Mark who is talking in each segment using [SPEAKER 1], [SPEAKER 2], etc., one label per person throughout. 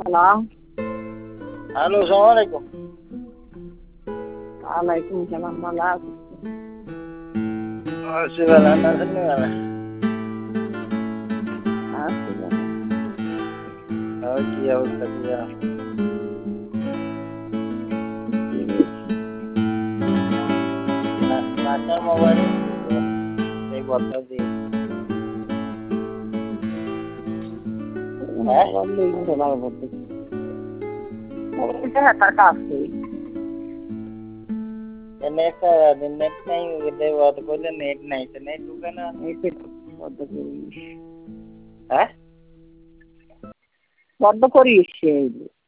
[SPEAKER 1] Hello,
[SPEAKER 2] hello, আসসালামু আলাইকুম।
[SPEAKER 1] ওয়ালাইকুম সালাম। ভালো আছেন?
[SPEAKER 2] আছি ভালো, আপনি আছেন নি ভালো?
[SPEAKER 1] আছি ভালো।
[SPEAKER 2] কি অবস্থা কি জানো?
[SPEAKER 1] কি হয়েছে?
[SPEAKER 2] আপনার মোবাইল এই বদলা দিয়ে হ্যাঁ
[SPEAKER 1] মোবাইল দিয়ে ঘোরা বলতে মোবাইলটা তার কাজ করি।
[SPEAKER 2] নেট নেট নাই বন্ধ করলে নেট নাই তো নেট ঢুকে না।
[SPEAKER 1] বদ্ধ করিস,
[SPEAKER 2] হ্যাঁ
[SPEAKER 1] বদ্ধ করিস সেই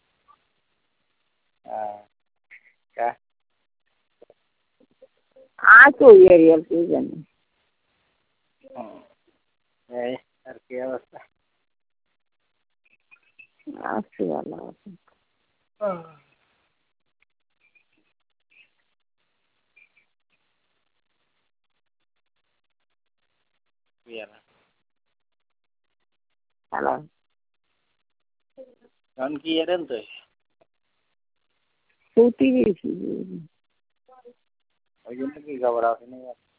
[SPEAKER 1] আজ তো এরিয়াল কেউ জানি।
[SPEAKER 2] এই আর কি অবস্থা?
[SPEAKER 1] আছি ভালো আছে। হ্যালো,
[SPEAKER 2] এখন কি এলেন তো
[SPEAKER 1] সত্যি গেছি।
[SPEAKER 2] ওই জন্য কি খবর আসেনি?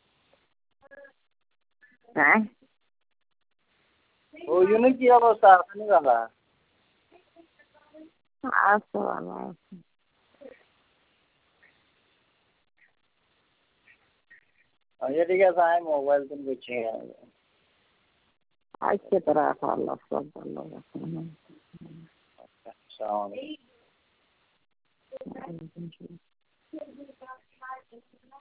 [SPEAKER 1] হ্যাঁ,
[SPEAKER 2] ওই জন্য কি অবস্থা আসেনি বাবা?
[SPEAKER 1] আচ্ছা ভালো আছে।
[SPEAKER 2] আচ্ছা ঠিক আছে, আমি মোবাইল তুমি করছি।
[SPEAKER 1] আজকে তোরা ভালো সব ভালো আছে।
[SPEAKER 2] আসসালামু আলাইকুম।